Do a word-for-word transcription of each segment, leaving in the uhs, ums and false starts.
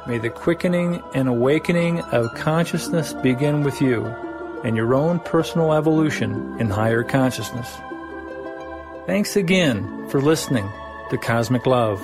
May the quickening and awakening of consciousness begin with you and your own personal evolution in higher consciousness. Thanks again for listening to Cosmic Love.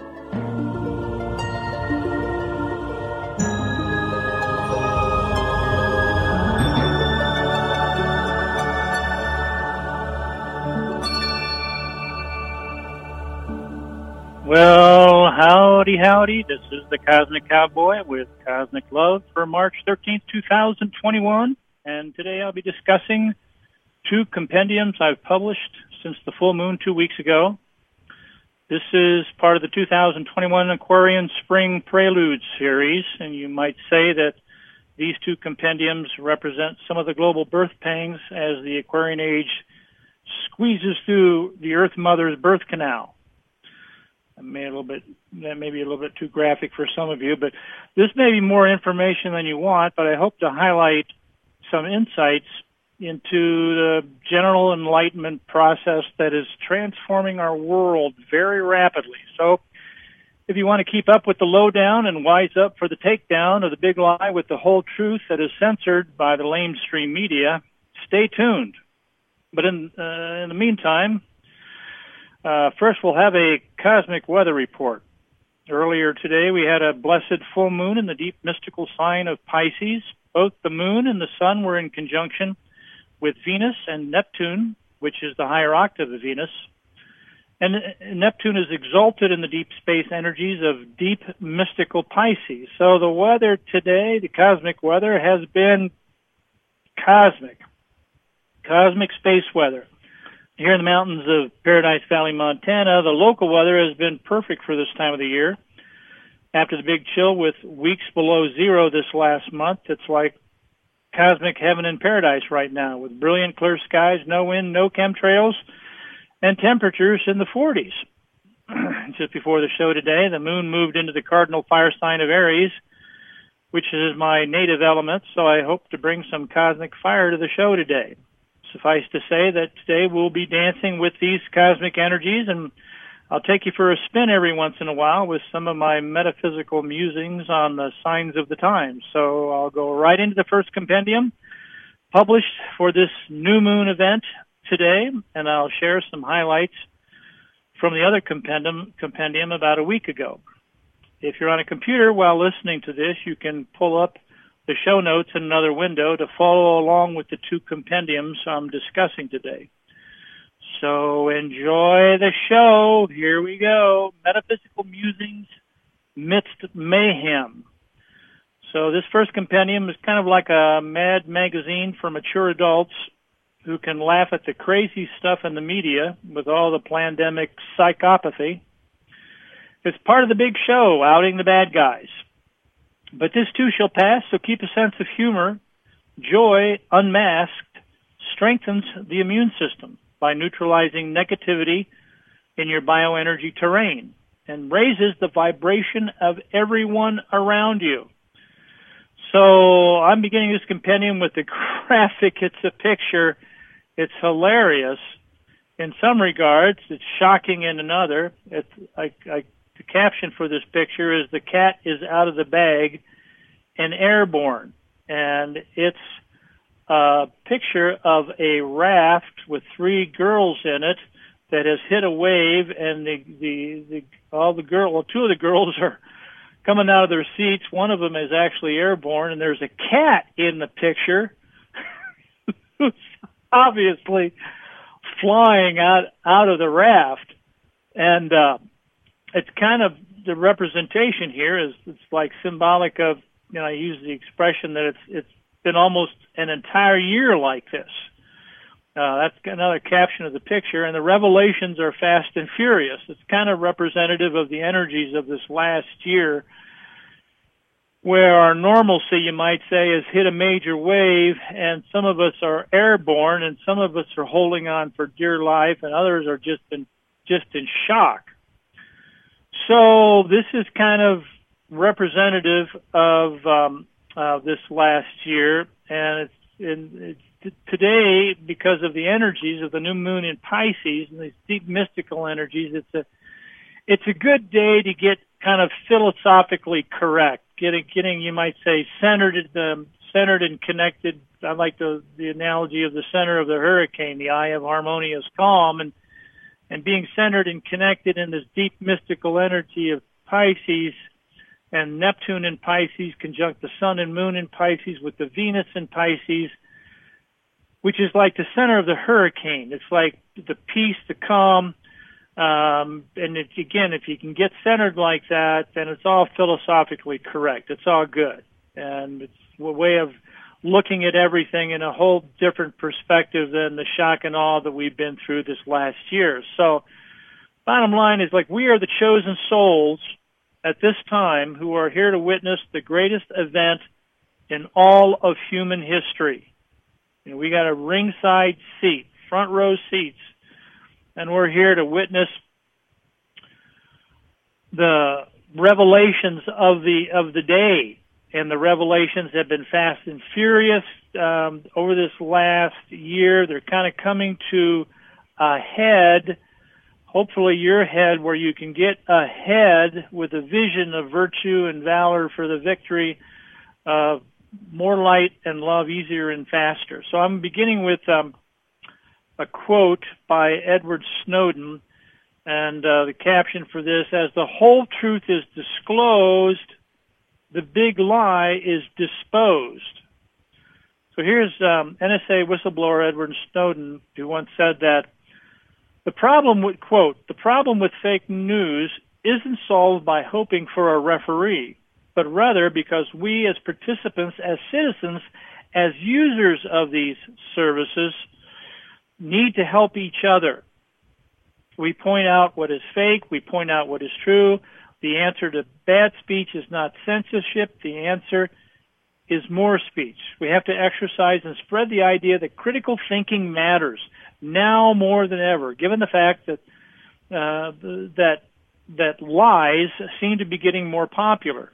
Well, howdy, howdy. This is the Cosmic Cowboy with Cosmic Love for March thirteenth, two thousand twenty-one. And today I'll be discussing two compendiums I've published since the full moon two weeks ago. This is part of the two thousand twenty-one Aquarian Spring Prelude series, and you might say that these two compendiums represent some of the global birth pangs as the Aquarian age squeezes through the Earth Mother's birth canal. I may a little bit, that may be a little bit too graphic for some of you, but this may be more information than you want, but I hope to highlight some insights into the general enlightenment process that is transforming our world very rapidly. So if you want to keep up with the lowdown and wise up for the takedown of the big lie with the whole truth that is censored by the lamestream media, stay tuned. But in, uh, in the meantime, Uh, first, we'll have a cosmic weather report. Earlier today, we had a blessed full moon in the deep mystical sign of Pisces. Both the moon and the sun were in conjunction with Venus and Neptune, which is the higher octave of Venus. And Neptune is exalted in the deep space energies of deep mystical Pisces. So the weather today, the cosmic weather, has been cosmic. Cosmic space weather. Here in the mountains of Paradise Valley, Montana, the local weather has been perfect for this time of the year. After the big chill with weeks below zero this last month, it's like cosmic heaven in paradise right now with brilliant clear skies, no wind, no chemtrails, and temperatures in the forties. Just before the show today, the moon moved into the cardinal fire sign of Aries, which is my native element, so I hope to bring some cosmic fire to the show today. Suffice to say that today we'll be dancing with these cosmic energies, and I'll take you for a spin every once in a while with some of my metaphysical musings on the signs of the times. So I'll go right into the first compendium published for this new moon event today, and I'll share some highlights from the other compendium, compendium about a week ago. If you're on a computer while listening to this, you can pull up the show notes in another window to follow along with the two compendiums I'm discussing today. So enjoy the show. Here we go. Metaphysical Musings Midst Mayhem. So this first compendium is kind of like a mad magazine for mature adults who can laugh at the crazy stuff in the media with all the pandemic psychopathy. It's part of the big show, outing the bad guys. But this too shall pass, so keep a sense of humor. Joy, unmasked, strengthens the immune system by neutralizing negativity in your bioenergy terrain and raises the vibration of everyone around you. So I'm beginning this compendium with the graphic. It's a picture. It's hilarious in some regards. It's shocking in another. It's I, I The caption for this picture is "The cat is out of the bag and airborne." And it's a picture of a raft with three girls in it that has hit a wave, and the, the, the all the girl, well, two of the girls are coming out of their seats. One of them is actually airborne, and there's a cat in the picture who's obviously flying out, out of the raft. And, uh, it's kind of the representation here is it's like symbolic of, you know, I use the expression that it's it's been almost an entire year like this. Uh, that's another caption of the picture, and the revelations are fast and furious. It's kind of representative of the energies of this last year, where our normalcy, you might say, has hit a major wave, and some of us are airborne, and some of us are holding on for dear life, and others are just in just in shock. So this is kind of representative of um, uh, this last year, and it's, in, it's today, because of the energies of the new moon in Pisces and these deep mystical energies, it's a it's a good day to get kind of philosophically correct, getting, getting you might say, centered, um, centered and connected. I like the, the analogy of the center of the hurricane, the eye of harmonious calm, and, and being centered and connected in this deep mystical energy of Pisces, and Neptune in Pisces conjunct the Sun and Moon in Pisces with the Venus in Pisces, which is like the center of the hurricane. It's like the peace, the calm, um, and if, again, if you can get centered like that, then it's all philosophically correct. It's all good, and it's a way of looking at everything in a whole different perspective than the shock and awe that we've been through this last year. So, bottom line is, like, we are the chosen souls at this time who are here to witness the greatest event in all of human history. You know, we got a ringside seat, front row seats, and we're here to witness the revelations of the of the day. And the revelations have been fast and furious um, over this last year. They're kind of coming to a head. Hopefully your head, where you can get ahead with a vision of virtue and valor for the victory, uh, more light and love, easier and faster. So I'm beginning with um, a quote by Edward Snowden, and uh, the caption for this: as the whole truth is disclosed, the big lie is disposed. So here's um, N S A whistleblower Edward Snowden, who once said that The problem with, quote, the problem with fake news isn't solved by hoping for a referee, but rather because we as participants, as citizens, as users of these services, need to help each other. We point out what is fake. We point out what is true. The answer to bad speech is not censorship. The answer is more speech. We have to exercise and spread the idea that critical thinking matters now more than ever, given the fact that uh, that that lies seem to be getting more popular.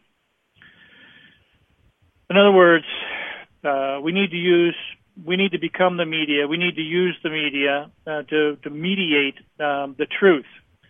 In other words, uh, we need to use, we need to become the media. We need to use the media uh, to to mediate um, the truth.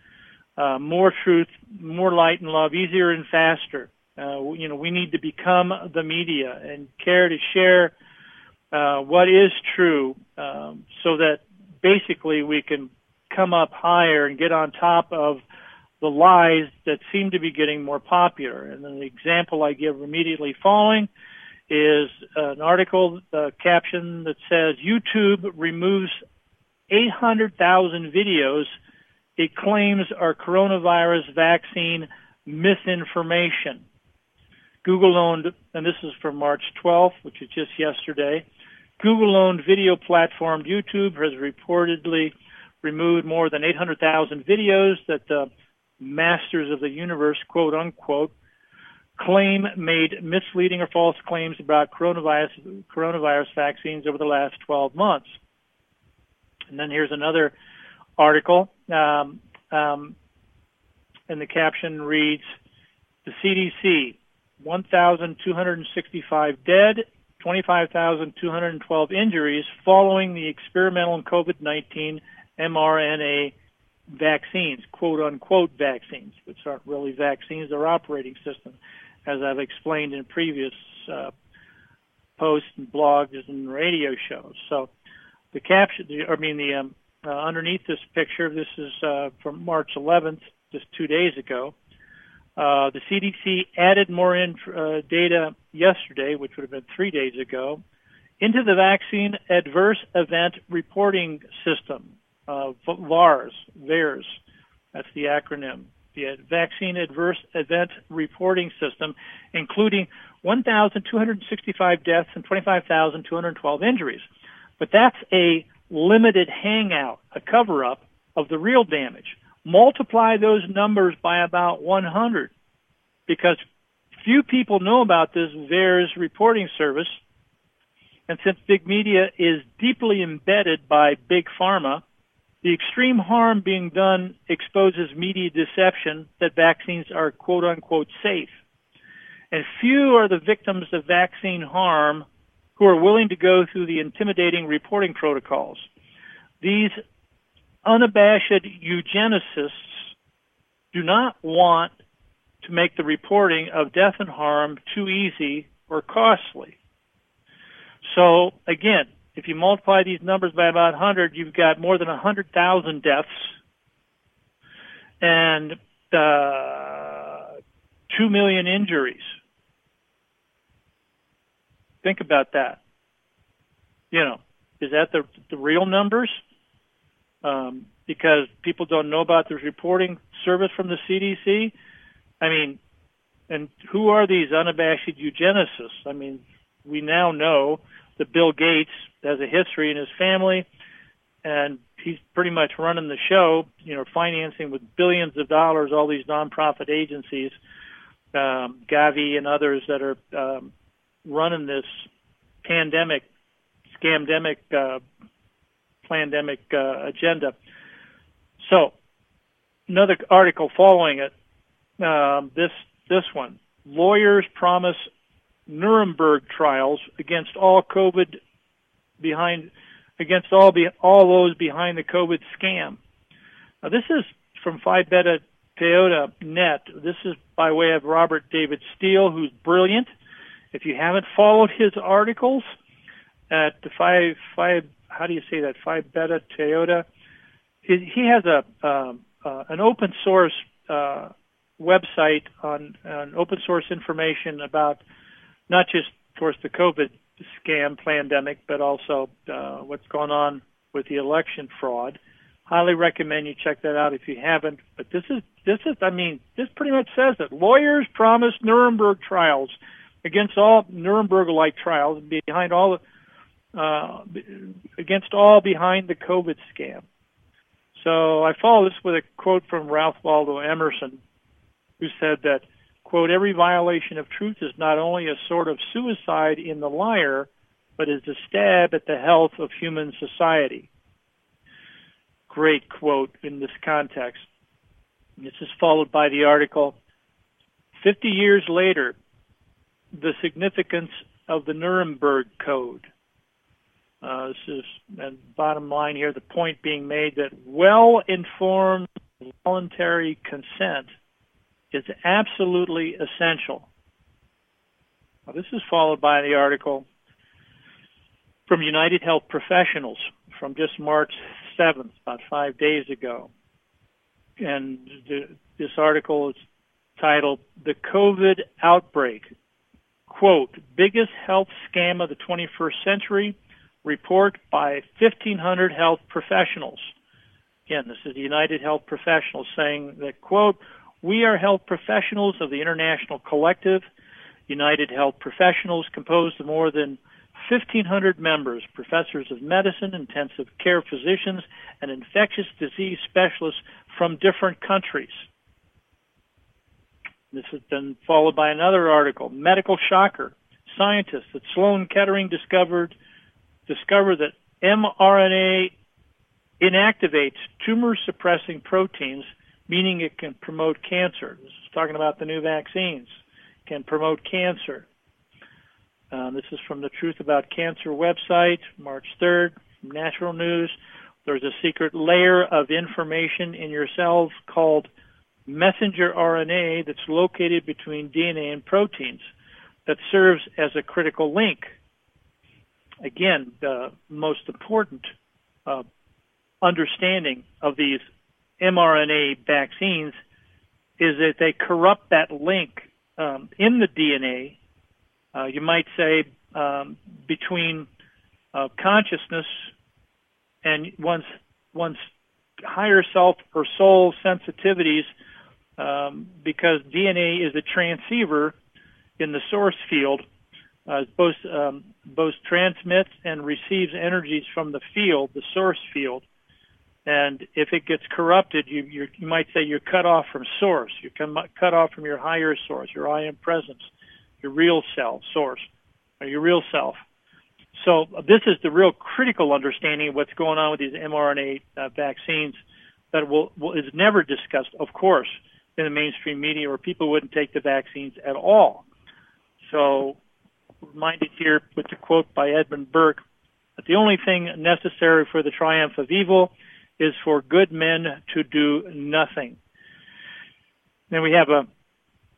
Uh, more truth, more light and love, easier and faster. Uh, you know, we need to become the media and care to share uh, what is true, um, so that basically we can come up higher and get on top of the lies that seem to be getting more popular. And then the example I give immediately following is an article uh, caption that says, YouTube removes eight hundred thousand videos it claims are coronavirus vaccine misinformation. Google owned, and this is from March twelfth, which is just yesterday, Google-owned video platform YouTube has reportedly removed more than eight hundred thousand videos that the masters of the universe, quote unquote, claim made misleading or false claims about coronavirus, coronavirus vaccines over the last twelve months. And then here's another article, um, um, and the caption reads, the C D C, one thousand two hundred sixty-five dead, twenty-five thousand two hundred twelve injuries following the experimental COVID nineteen mRNA vaccines, quote-unquote vaccines, which aren't really vaccines, they're operating systems, as I've explained in previous uh, posts and blogs and radio shows. So the caption, I mean, the um, uh, underneath this picture, this is uh, from March eleventh, just two days ago. Uh, the C D C added more in, uh, data yesterday, which would have been three days ago, into the Vaccine Adverse Event Reporting System, uh, VAERS, VAERS, that's the acronym, the Vaccine Adverse Event Reporting System, including one thousand two hundred sixty-five deaths and twenty-five thousand two hundred twelve injuries. But that's a limited hangout, a cover-up of the real damage. Multiply those numbers by about one hundred, because few people know about this VAERS reporting service. And since big media is deeply embedded by big pharma, the extreme harm being done exposes media deception that vaccines are quote-unquote safe. And few are the victims of vaccine harm who are willing to go through the intimidating reporting protocols. These unabashed eugenicists do not want to make the reporting of death and harm too easy or costly. So again, if you multiply these numbers by about one hundred, you've got more than one hundred thousand deaths and uh, two million injuries. Think about that. You know, is that the, the real numbers? Um, because people don't know about this reporting service from the C D C. I mean, and who are these unabashed eugenicists? I mean, we now know that Bill Gates has a history in his family, and he's pretty much running the show, you know, financing with billions of dollars all these nonprofit agencies, um, Gavi and others that are um, running this pandemic, scamdemic, uh, plandemic uh, agenda. So, another article following it, um, this this one, lawyers promise Nuremberg trials against all COVID behind, against all be, all those behind the COVID scam. Now, this is from Phi Beta Toyota Net. This is by way of Robert David Steele, who's brilliant. If you haven't followed his articles at the Phi, Phi how do you say that? Phi Beta Toyota. He, he has a um, uh, an open source uh, website on, on open source information about not just, of course, the COVID scam pandemic, but also uh, what's going on with the election fraud. Highly recommend you check that out if you haven't. But this is this is I mean this pretty much says it. Lawyers promise Nuremberg trials against all Nuremberg-like trials behind all uh, against all behind the COVID scam. So I follow this with a quote from Ralph Waldo Emerson, who said that, quote, every violation of truth is not only a sort of suicide in the liar, but is a stab at the health of human society. Great quote in this context. This is followed by the article, fifty years later, the significance of the Nuremberg Code. Uh, this is, and bottom line here, the point being made that well-informed voluntary consent is absolutely essential. Now, this is followed by the article from United Health Professionals from just March seventh, about five days ago. And the, this article is titled, The COVID Outbreak, quote, biggest health scam of the twenty-first century, report by fifteen hundred health professionals. Again, this is the United Health Professionals saying that, quote, we are health professionals of the International Collective, United Health Professionals, composed of more than fifteen hundred members, professors of medicine, intensive care physicians, and infectious disease specialists from different countries. This has been followed by another article, medical shocker. Scientists at Sloan Kettering discovered discovered that mRNA inactivates tumor-suppressing proteins, meaning it can promote cancer. This is talking about the new vaccines. Can promote cancer. Um, this is from the Truth About Cancer website, March third, from Natural News. There's a secret layer of information in your cells called messenger R N A that's located between D N A and proteins that serves as a critical link. Again, the most important uh, understanding of these mRNA vaccines is that they corrupt that link um, in the D N A, uh, you might say, um, between uh, consciousness and one's, one's higher self or soul sensitivities, um, because D N A is a transceiver in the source field. Uh, both um, both transmits and receives energies from the field, the source field. And if it gets corrupted, you, you're, you might say you're cut off from source. You're cut off from your higher source, your I am presence, your real self source, or your real self. So uh, this is the real critical understanding of what's going on with these mRNA uh, vaccines that will, will is never discussed, of course, in the mainstream media, or people wouldn't take the vaccines at all. So reminded here with the quote by Edmund Burke that the only thing necessary for the triumph of evil is for good men to do nothing. Then we have a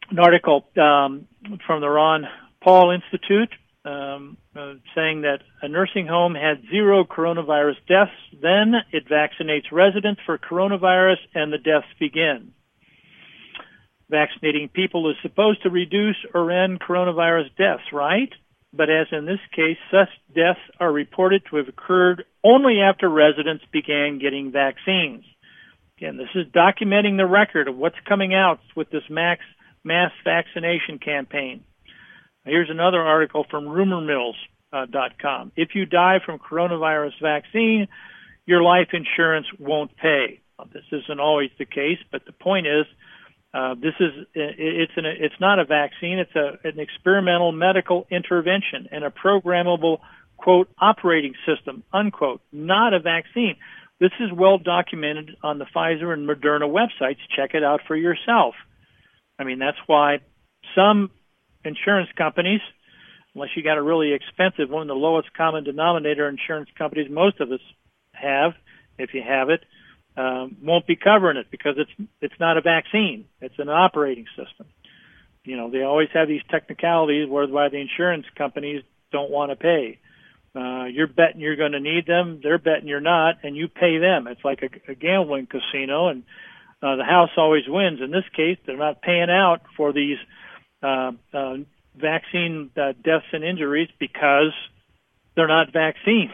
an article um, from the Ron Paul Institute um, uh, saying that a nursing home had zero coronavirus deaths. Then it vaccinates residents for coronavirus and the deaths begin. Vaccinating people is supposed to reduce or end coronavirus deaths, right? But as in this case, such deaths are reported to have occurred only after residents began getting vaccines. Again, this is documenting the record of what's coming out with this max, mass vaccination campaign. Here's another article from rumor mills dot com. If you die from coronavirus vaccine, your life insurance won't pay. Well, this isn't always the case, but the point is, Uh, this is, it's an, it's not a vaccine, it's a, an experimental medical intervention and a programmable, quote, operating system, unquote, not a vaccine. This is well documented on the Pfizer and Moderna websites. Check it out for yourself. I mean, that's why some insurance companies, unless you got a really expensive one, the lowest common denominator insurance companies most of us have, if you have it, Um, won't be covering it because it's it's not a vaccine. It's an operating system. You know, they always have these technicalities whereby the insurance companies don't want to pay. Uh, you're betting you're going to need them. They're betting you're not, and you pay them. It's like a, a gambling casino, and uh, the house always wins. In this case, they're not paying out for these uh, uh, vaccine uh, deaths and injuries because they're not vaccines.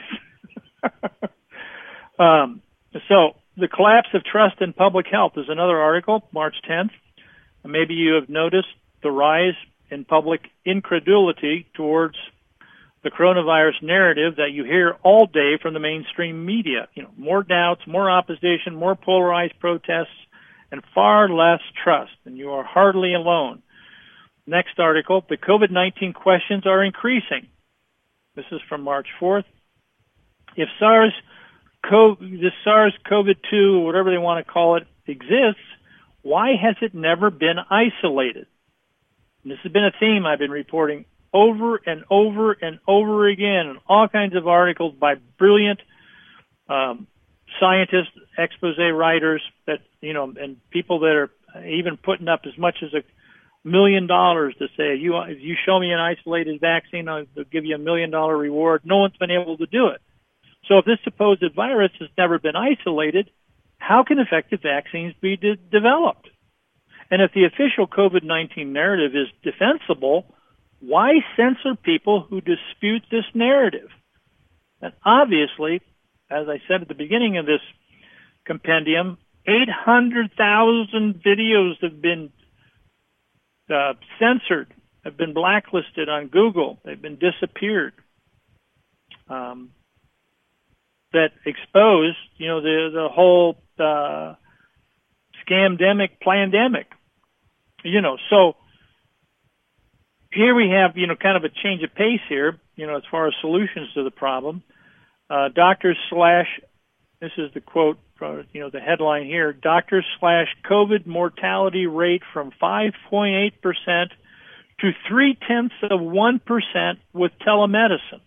um, so. The collapse of trust in public health is another article, March tenth. Maybe you have noticed the rise in public incredulity towards the coronavirus narrative that you hear all day from the mainstream media. You know, more doubts, more opposition, more polarized protests, and far less trust. And you are hardly alone. Next article, the COVID nineteen questions are increasing. This is from March fourth. If SARS this SARS-CoV two, whatever they want to call it, exists, why has it never been isolated? And this has been a theme I've been reporting over and over and over again in all kinds of articles by brilliant um, scientists, expose writers, that you know, and people that are even putting up as much as a million dollars to say, you, if you show me an isolated vaccine, I'll give you a million dollar reward. No one's been able to do it. So if this supposed virus has never been isolated, how can effective vaccines be de- developed? And if the official COVID nineteen narrative is defensible, why censor people who dispute this narrative? And obviously, as I said at the beginning of this compendium, eight hundred thousand videos have been uh, censored, have been blacklisted on Google. They've been disappeared. Um, that expose, you know, the the whole uh, scamdemic, plandemic, you know. So here we have, you know, kind of a change of pace here, you know, as far as solutions to the problem. Uh, doctors slash, this is the quote, from, you know, the headline here, doctors slash COVID mortality rate from five point eight percent to three-tenths of one percent with telemedicine.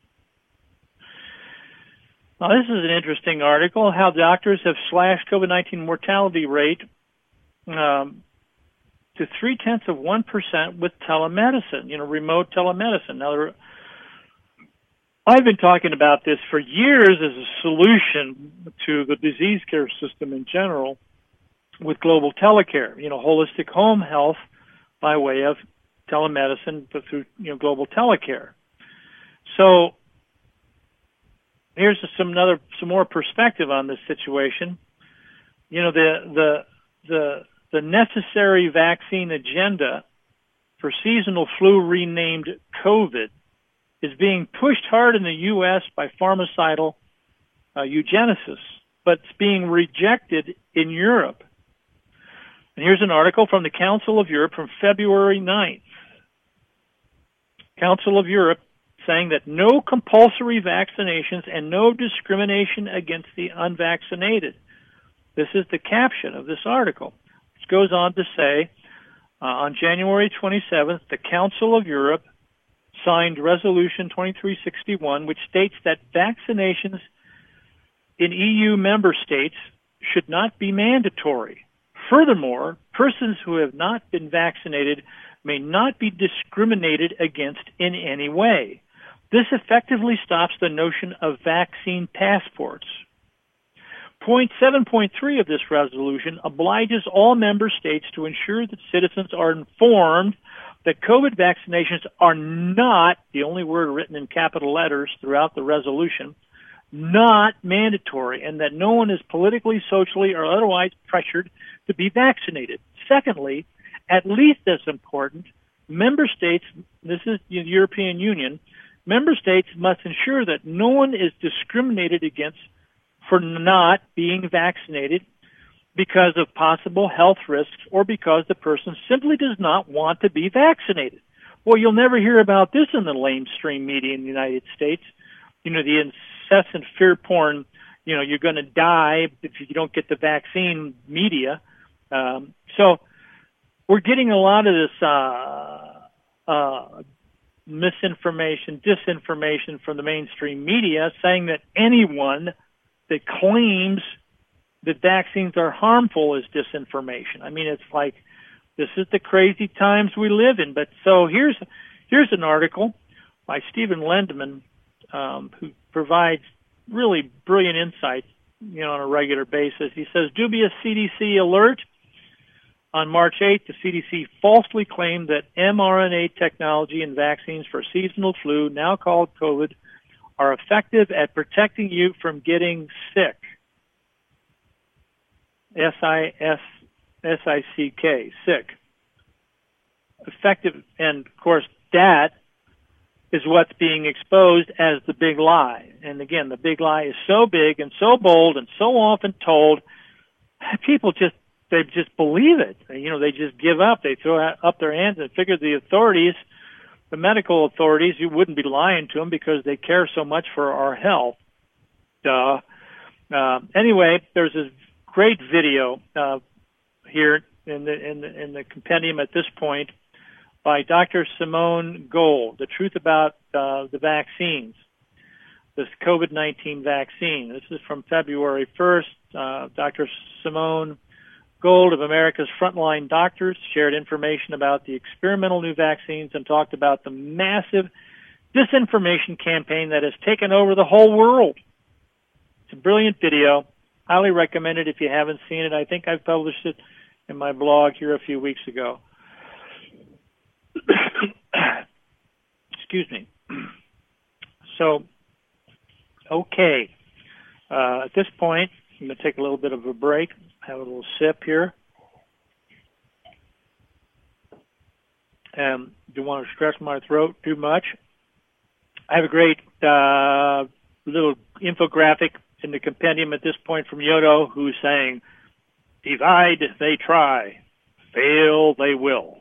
Now, this is an interesting article, how doctors have slashed COVID nineteen mortality rate um, to three-tenths of one percent with telemedicine, you know, remote telemedicine. Now, there, I've been talking about this for years as a solution to the disease care system in general with global telecare, you know, holistic home health by way of telemedicine, but through, you know, global telecare. So, here's some another some more perspective on this situation. You know, the the the the necessary vaccine agenda for seasonal flu renamed COVID is being pushed hard in the U S by pharmacidal uh, eugenicists, but it's being rejected in Europe. And here's an article from the Council of Europe from February ninth. Council of Europe saying that no compulsory vaccinations and no discrimination against the unvaccinated. This is the caption of this article. It goes on to say, uh, on January twenty-seventh, the Council of Europe signed Resolution twenty-three sixty-one, which states that vaccinations in E U member states should not be mandatory. Furthermore, persons who have not been vaccinated may not be discriminated against in any way. This effectively stops the notion of vaccine passports. Point seven point three of this resolution obliges all member states to ensure that citizens are informed that COVID vaccinations are not, the only word written in capital letters throughout the resolution, not mandatory, and that no one is politically, socially, or otherwise pressured to be vaccinated. Secondly, at least as important, member states, this is the European Union, member states must ensure that no one is discriminated against for not being vaccinated because of possible health risks or because the person simply does not want to be vaccinated. Well, you'll never hear about this in the mainstream media in the United States. You know, the incessant fear porn, you know, you're going to die if you don't get the vaccine media. Um, so we're getting a lot of this uh, uh, misinformation, disinformation from the mainstream media saying that anyone that claims that vaccines are harmful is disinformation. I mean, it's like, this is the crazy times we live in. But so here's here's an article by Stephen Lendman, um, who provides really brilliant insights, you know, on a regular basis. He says, dubious C D C alert. On March eighth, the C D C falsely claimed that mRNA technology and vaccines for seasonal flu, now called COVID, are effective at protecting you from getting sick. S I S S I C K, sick. Effective, and of course that is what's being exposed as the big lie. And again, the big lie is so big and so bold and so often told, people just, they just believe it. You know, they just give up. They throw up their hands and figure the authorities, the medical authorities, you wouldn't be lying to them because they care so much for our health. Duh. Uh, anyway, there's this great video uh, here in the, in the in the compendium at this point by Doctor Simone Gold, The Truth About uh, the Vaccines, this COVID nineteen vaccine. This is from February first. Uh, Doctor Simone Gold of America's Frontline Doctors shared information about the experimental new vaccines and talked about the massive disinformation campaign that has taken over the whole world. It's a brilliant video. Highly recommend it if you haven't seen it. I think I published it in my blog here a few weeks ago. Excuse me. So, okay. Uh, at this point, I'm going to take a little bit of a break, have a little sip here. And don't want to stress my throat too much. I have a great uh, little infographic in the compendium at this point from Yodo, who's saying, divide they try, fail they will.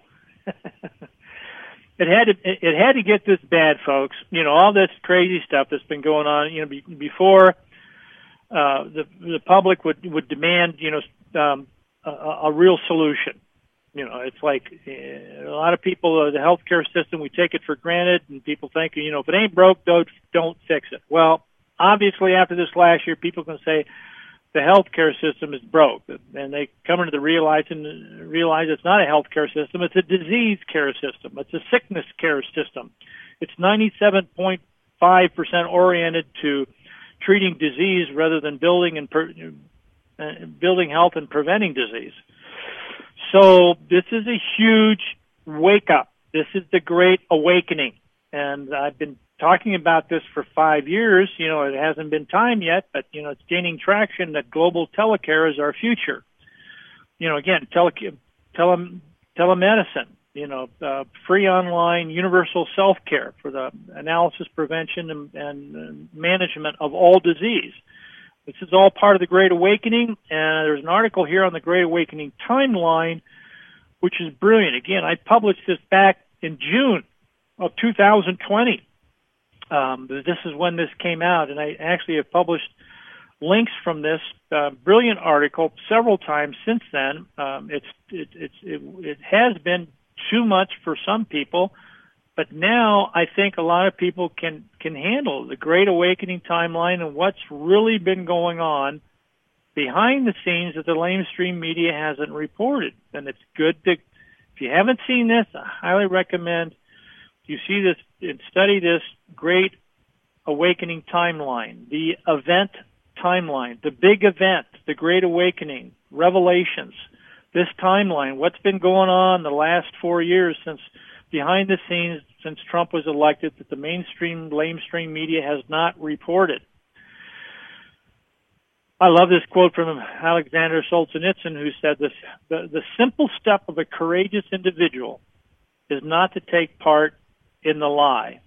It had to, it had to get this bad, folks. You know, all this crazy stuff that's been going on, you know, be, before uh, the the public would, would demand, you know, um, a, a real solution. You know, it's like uh, a lot of people, uh, the healthcare system, we take it for granted, and people think, you know, if it ain't broke, don't, don't fix it. Well, obviously, after this last year, people can say the healthcare system is broke, and they come into the realizing realize it's not a healthcare system; it's a disease care system. It's a sickness care system. It's ninety-seven point five percent oriented to treating disease rather than building and per, uh, building health and preventing disease. So this is a huge wake up. This is the Great Awakening, and I've been talking about this for five years. You know, it hasn't been time yet, but, you know, it's gaining traction that global telecare is our future. You know, again, tele, tele, telemedicine, you know, uh, free online universal self-care for the analysis, prevention, and, and management of all disease. This is all part of the Great Awakening, and there's an article here on the Great Awakening timeline, which is brilliant. Again, I published this back in June of two thousand twenty. Um, this is when this came out, and I actually have published links from this uh, brilliant article several times since then. Um, it's it, it's it, it has been too much for some people, but now I think a lot of people can can handle the Great Awakening timeline and what's really been going on behind the scenes that the mainstream media hasn't reported. And it's good to, if you haven't seen this, I highly recommend you see this and study this great awakening timeline, the event timeline, the big event, the Great Awakening, Revelations, this timeline, what's been going on the last four years since behind the scenes, since Trump was elected, that the mainstream, lamestream media has not reported. I love this quote from Alexander Solzhenitsyn, who said this, the, the simple step of a courageous individual is not to take part in the lie.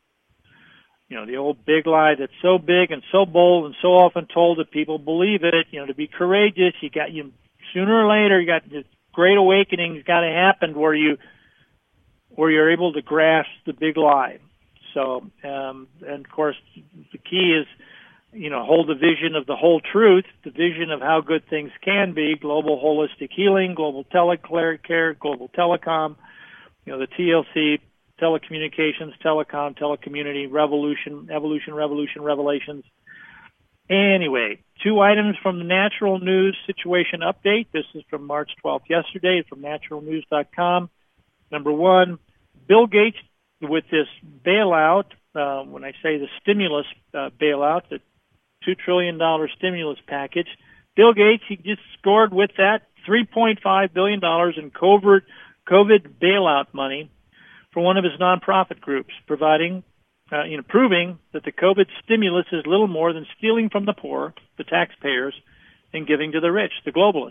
You know, the old big lie that's so big and so bold and so often told that people believe it. You know, to be courageous, you got you sooner or later you got this great awakening has got to happen where you where you're able to grasp the big lie. So, um, and of course, the key is, you know, hold the vision of the whole truth, the vision of how good things can be, global holistic healing, global telecare, global telecom, you know, the T L C, telecommunications, telecom, telecommunity, revolution, evolution, revolution, revelations. Anyway, two items from the Natural News Situation Update. This is from March twelfth, yesterday, from natural news dot com. Number one, Bill Gates with this bailout, uh, when I say the stimulus uh, bailout, the two trillion dollars stimulus package, Bill Gates, he just scored with that three point five billion dollars in covert COVID bailout money for one of his nonprofit groups, providing, uh, you know, proving that the COVID stimulus is little more than stealing from the poor, the taxpayers, and giving to the rich, the globalists.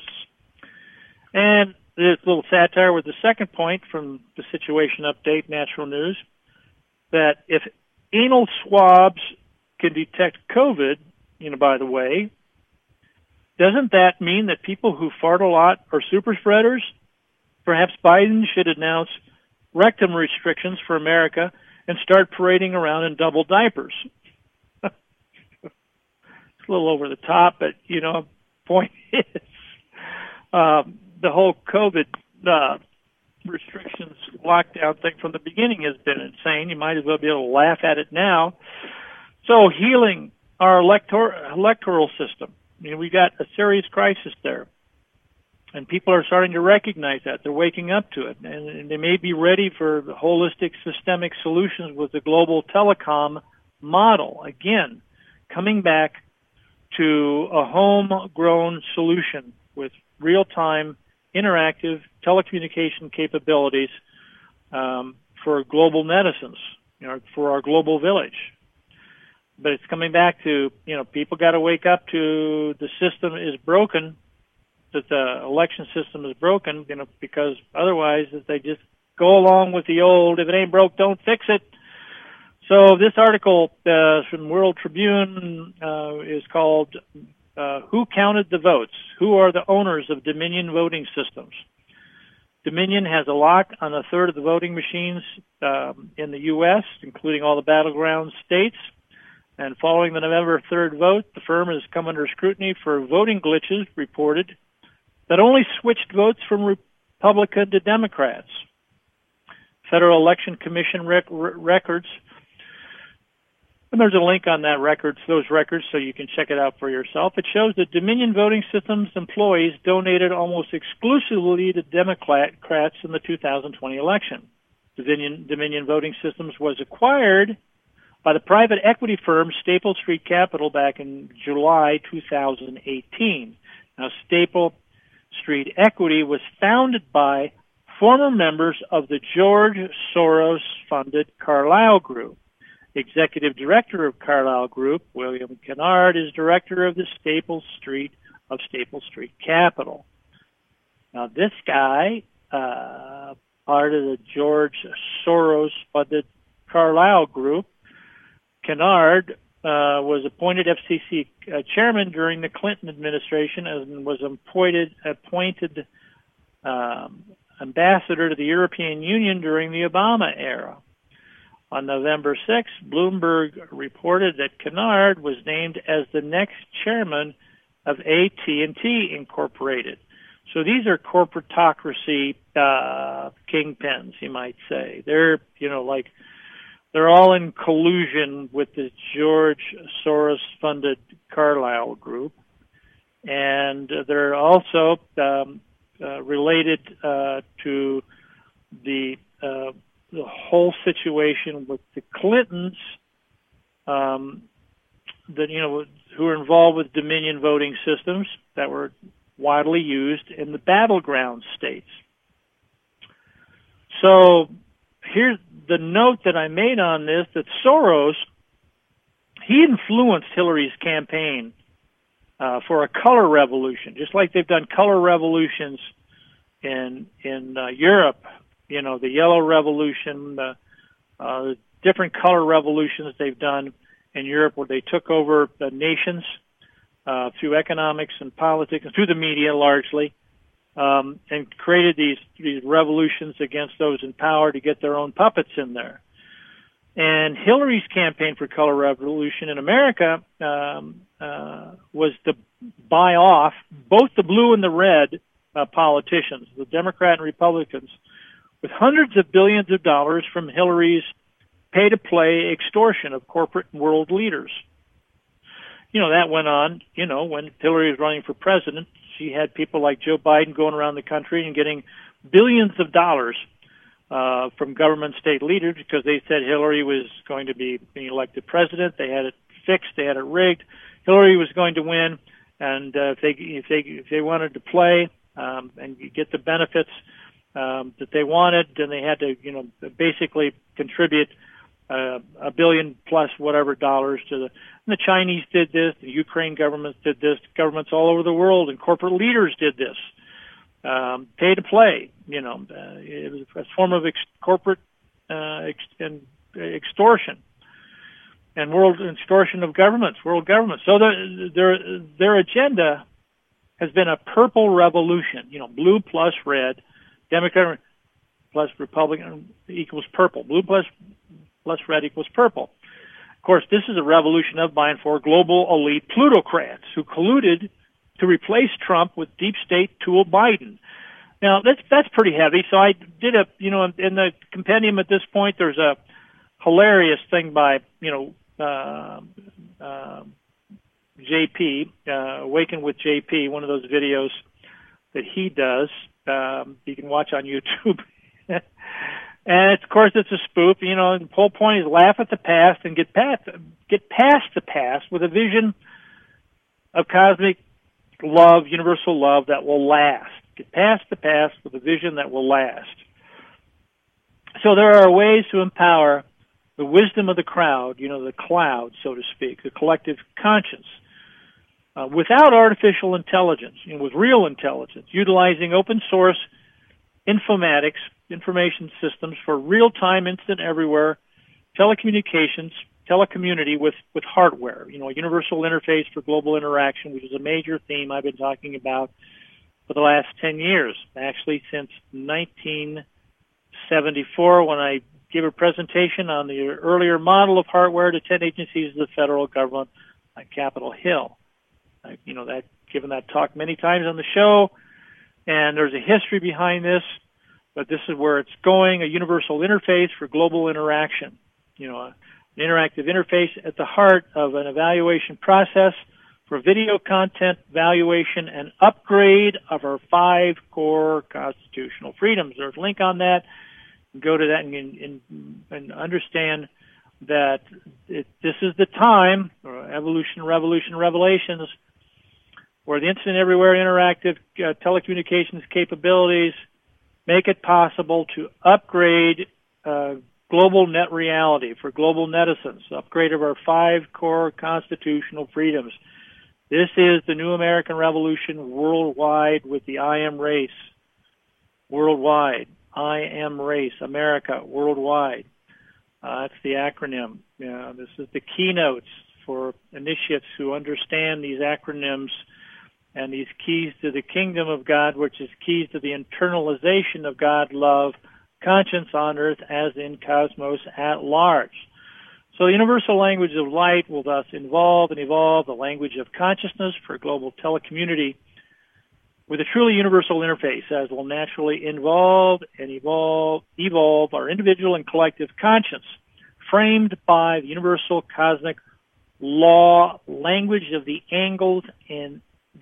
And this little satire with the second point from the Situation Update, Natural News, that if anal swabs can detect COVID, you know, by the way, doesn't that mean that people who fart a lot are super spreaders? Perhaps Biden should announce rectum restrictions for America and start parading around in double diapers. It's a little over the top, but, you know, point is, um, the whole COVID uh, restrictions lockdown thing from the beginning has been insane. You might as well be able to laugh at it now. So healing our elector- electoral system. I mean, we got a serious crisis there. And people are starting to recognize that. They're waking up to it. And, and they may be ready for holistic systemic solutions with the global telecom model. Again, coming back to a homegrown solution with real-time interactive telecommunication capabilities um, for global medicines, you know, for our global village. But it's coming back to, you know, people got to wake up to the system is broken, that the election system is broken, you know, because otherwise if they just go along with the old, if it ain't broke, don't fix it. So this article uh, from World Tribune uh, is called uh, Who Counted the Votes? Who are the owners of Dominion voting systems? Dominion has a lock on a third of the voting machines um, in the U S, including all the battleground states. And following the November third vote, the firm has come under scrutiny for voting glitches reported that only switched votes from Republican to Democrats. Federal Election Commission rec- records, and there's a link on that records, those records, so you can check it out for yourself. It shows that Dominion Voting Systems employees donated almost exclusively to Democrats in the two thousand twenty election. Dominion, Dominion Voting Systems was acquired by the private equity firm Staple Street Capital back in July two thousand eighteen. Now, Staple Street Equity was founded by former members of the George Soros-funded Carlyle Group. Executive director of Carlyle Group, William Kennard, is director of the Staple Street of Staple Street Capital. Now, this guy, uh, part of the George Soros-funded Carlyle Group, Kennard uh, was appointed F C C uh, chairman during the Clinton administration and was appointed appointed um, ambassador to the European Union during the Obama era. On November sixth, Bloomberg reported that Kennard was named as the next chairman of A T and T Incorporated. So these are corporatocracy uh, kingpins, you might say. They're, you know, like, they're all in collusion with the George Soros-funded Carlyle Group. and they're also um, uh, related uh, to the uh, the whole situation with the Clintons, um, that you know who are involved with Dominion voting systems that were widely used in the battleground states. So here's the note that I made on this, that Soros, he influenced Hillary's campaign uh, for a color revolution, just like they've done color revolutions in in uh, Europe, you know, the yellow revolution, the uh, different color revolutions they've done in Europe where they took over the nations uh, through economics and politics and through the media largely, um, and created these these revolutions against those in power to get their own puppets in there. And Hillary's campaign for color revolution in America um, uh, was to buy off both the blue and the red uh, politicians, the Democrat and Republicans, with hundreds of billions of dollars from Hillary's pay-to-play extortion of corporate world leaders. You know, that went on, you know, when Hillary was running for president. She had people like Joe Biden going around the country and getting billions of dollars uh, from government state leaders because they said Hillary was going to be being elected president. They had it fixed. They had it rigged. Hillary was going to win. And uh, if they if they if they wanted to play um, and get the benefits um, that they wanted, then they had to, you know, basically contribute uh, a billion plus whatever dollars to the. And the Chinese did this. The Ukraine governments did this. Governments all over the world and corporate leaders did this. Um, pay to play, you know, uh, it was a form of ex- corporate uh, ex- and extortion and world extortion of governments, world governments. So their their their agenda has been a purple revolution. You know, blue plus red, Democrat plus Republican equals purple. Blue plus plus red equals purple. Of course, this is a revolution of by and for global elite plutocrats who colluded to replace Trump with deep state tool Biden. Now, that's that's pretty heavy. So I did a, you know, in the compendium at this point, there's a hilarious thing by, you know, uh, uh, J P, uh, Awaken with J P, one of those videos that he does. Um, you can watch on YouTube. And of course, it's a spoof. You know, the whole point is laugh at the past and get past get past the past with a vision of cosmic love, universal love that will last. Get past the past with a vision that will last. So there are ways to empower the wisdom of the crowd, you know, the cloud, so to speak, the collective conscience, uh, without artificial intelligence, you know, with real intelligence, utilizing open source informatics, information systems for real-time, instant, everywhere, telecommunications, telecommunity with, with hardware, you know, a universal interface for global interaction, which is a major theme I've been talking about for the last ten years, actually since nineteen seventy-four, when I gave a presentation on the earlier model of hardware to ten agencies of the federal government on Capitol Hill. I've, you know, that given that talk many times on the show, and there's a history behind this, but this is where it's going, a universal interface for global interaction, you know, an interactive interface at the heart of an evaluation process for video content valuation and upgrade of our five core constitutional freedoms. There's a link on that. Go to that and, and, and understand that it, this is the time, or evolution, revolution, revelations, where the instant everywhere interactive uh, telecommunications capabilities make it possible to upgrade uh, global net reality for global netizens, upgrade of our five core constitutional freedoms. This is the new American Revolution worldwide with the I am race. Worldwide. I am race. America. Worldwide. Uh, that's the acronym. Yeah, this is the keynotes for initiates who understand these acronyms and these keys to the kingdom of God, which is keys to the internalization of God, love, conscience on earth as in cosmos at large. So the universal language of light will thus involve and evolve the language of consciousness for global telecommunity with a truly universal interface, as will naturally involve and evolve, evolve our individual and collective conscience, framed by the universal cosmic law language of the angles and the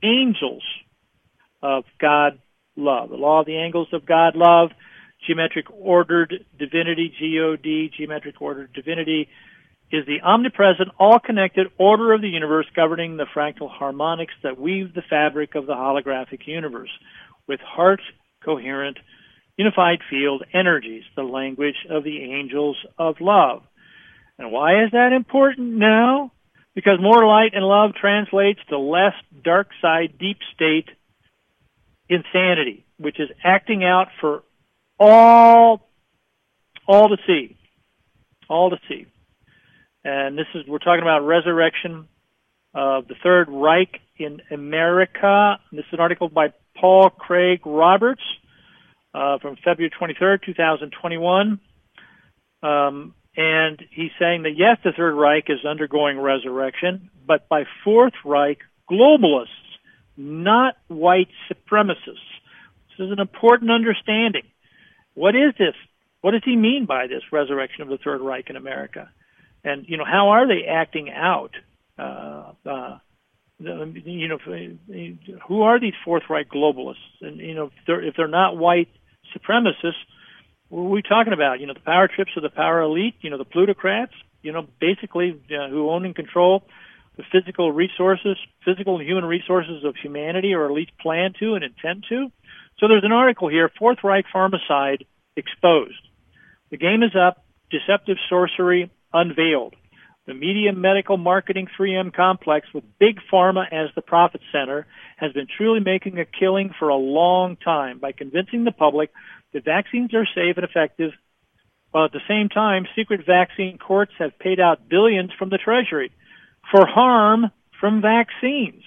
angels of God love. The law of the angels of God love, geometric ordered divinity, G O D, geometric ordered divinity, is the omnipresent, all-connected order of the universe governing the fractal harmonics that weave the fabric of the holographic universe with heart-coherent, unified field energies, the language of the angels of love. And why is that important now? Because more light and love translates to less dark side, deep state insanity, which is acting out for all, all to see, all to see. And this is, we're talking about resurrection of the Third Reich in America. This is an article by Paul Craig Roberts uh, from February twenty-third, two thousand twenty-one. Um, and he's saying that, yes, the Third Reich is undergoing resurrection, but by Fourth Reich globalists, not white supremacists. This is an important understanding. What is this? What does he mean by this resurrection of the Third Reich in America? And, you know, how are they acting out? Uh, uh, you know, who are these Fourth Reich globalists? And, you know, if they're, if they're not white supremacists, what are we talking about? You know, the power trips of the power elite, you know, the plutocrats, you know, basically uh, who own and control the physical resources, physical and human resources of humanity, or at least plan to and intend to. So there's an article here, Fourth Reich Pharmacide Exposed. The game is up, deceptive sorcery unveiled. The media medical marketing three M complex with Big Pharma as the profit center has been truly making a killing for a long time by convincing the public that vaccines are safe and effective, while at the same time, secret vaccine courts have paid out billions from the Treasury for harm from vaccines.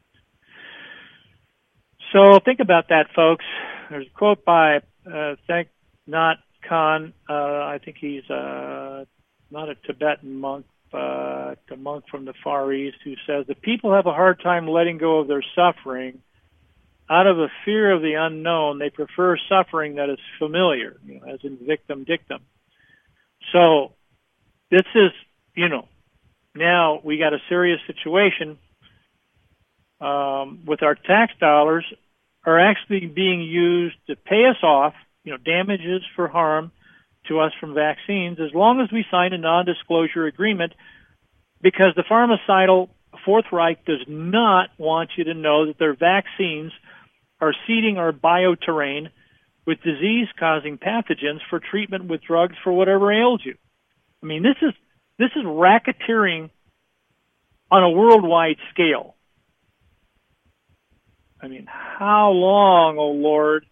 So think about that, folks. There's a quote by uh, Thich Nhat Hanh. Uh, I think he's uh, not a Tibetan monk, but a monk from the Far East, who says the people have a hard time letting go of their suffering. Out of a fear of the unknown, they prefer suffering that is familiar, you know, as in victim dictum. So this is, you know, now we got a serious situation um, with our tax dollars are actually being used to pay us off, you know, damages for harm to us from vaccines, as long as we sign a non-disclosure agreement, because the pharmacidal Fourth Reich does not want you to know that their vaccines are seeding our bioterrain with disease-causing pathogens for treatment with drugs for whatever ails you. I mean, this is this is racketeering on a worldwide scale. I mean, how long, oh Lord,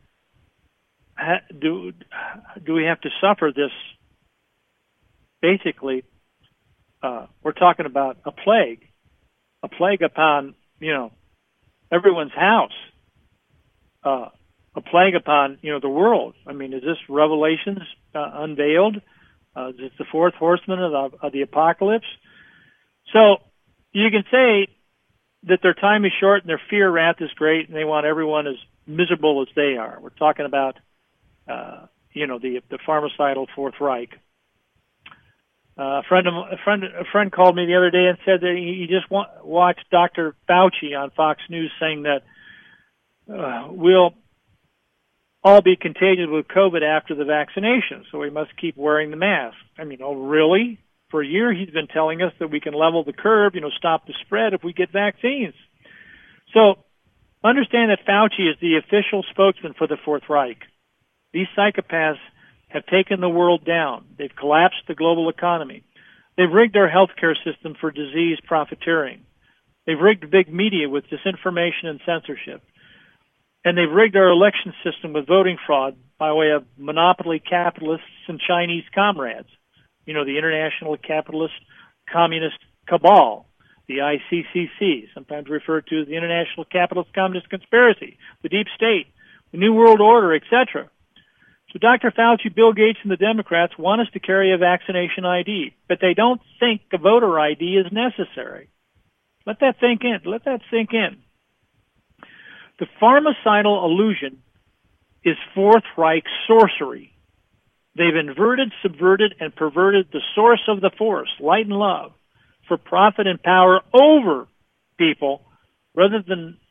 do do we have to suffer this? Basically, uh, we're talking about a plague, a plague upon, you know, everyone's house, uh, a plague upon, you know, the world. I mean, is this Revelations uh, unveiled? Uh, is this the fourth horseman of the, of the apocalypse? So you can say that their time is short and their fear wrath is great, and they want everyone as miserable as they are. We're talking about, uh, you know, the the pharmacidal Fourth Reich. Uh, a friend of a friend a friend called me the other day and said that he just wa- watched Doctor Fauci on Fox News saying that uh, we'll all be contagious with COVID after the vaccination, so we must keep wearing the mask. I mean, oh really? For a year, he's been telling us that we can level the curve, you know, stop the spread if we get vaccines. So understand that Fauci is the official spokesman for the Fourth Reich. These psychopaths have taken the world down. They've collapsed the global economy. They've rigged our healthcare system for disease profiteering. They've rigged big media with disinformation and censorship. And they've rigged our election system with voting fraud by way of monopoly capitalists and Chinese comrades. You know, the international capitalist communist cabal, the I C C C, sometimes referred to as the International Capitalist Communist Conspiracy, the Deep State, the New World Order, et cetera. So Doctor Fauci, Bill Gates, and the Democrats want us to carry a vaccination I D, but they don't think a voter I D is necessary. Let that sink in. Let that sink in. The pharmacidal illusion is Fourth Reich sorcery. They've inverted, subverted, and perverted the source of the force, light and love, for profit and power over people rather than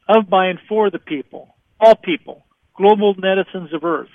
of, by, and for the people, all people, global netizens of Earth.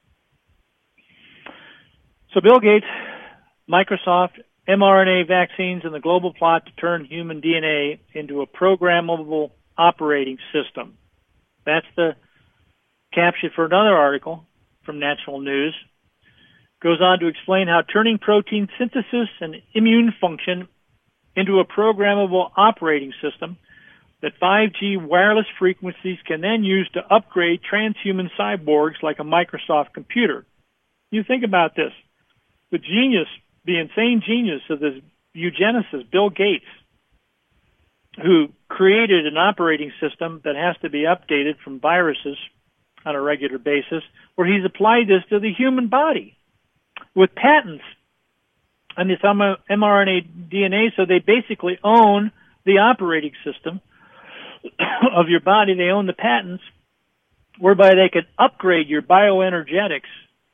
So Bill Gates, Microsoft, mRNA vaccines, and the global plot to turn human D N A into a programmable operating system. That's the caption for another article from National News. Goes on to explain how turning protein synthesis and immune function into a programmable operating system that five G wireless frequencies can then use to upgrade transhuman cyborgs like a Microsoft computer. You think about this. The genius, the insane genius of this eugenicist, Bill Gates, who created an operating system that has to be updated from viruses on a regular basis, where he's applied this to the human body with patents on this mRNA D N A, so they basically own the operating system of your body. They own the patents whereby they can upgrade your bioenergetics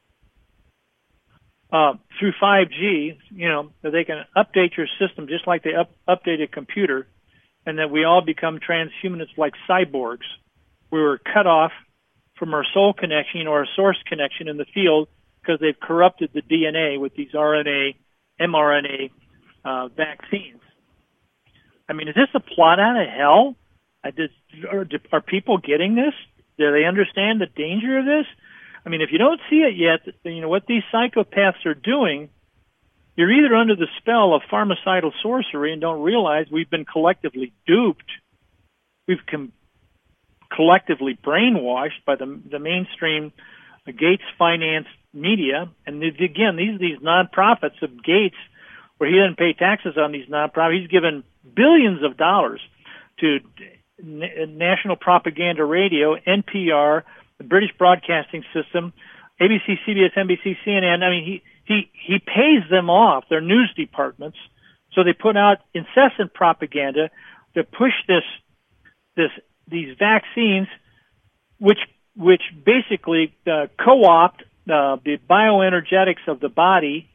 uh, through five G, you know, that they can update your system just like they up, update a computer, and that we all become transhumanists like cyborgs. We were cut off from our soul connection or our source connection in the field because they've corrupted the D N A with these R N A, mRNA uh, vaccines. I mean, is this a plot out of hell? I just, are, are people getting this? Do they understand the danger of this? I mean, if you don't see it yet, you know, what these psychopaths are doing, you're either under the spell of pharmacidal sorcery and don't realize we've been collectively duped. We've com- collectively brainwashed by the, the mainstream uh, Gates-financed media. And again, these these nonprofits of Gates, where he doesn't pay taxes on these nonprofits, he's given billions of dollars to N- National Propaganda Radio, N P R, the British Broadcasting System, A B C, C B S, N B C, C N N. I mean, he, he, he pays them off, their news departments, so they put out incessant propaganda to push this, this, these vaccines, which, which basically uh, co-opt uh, the bioenergetics of the body,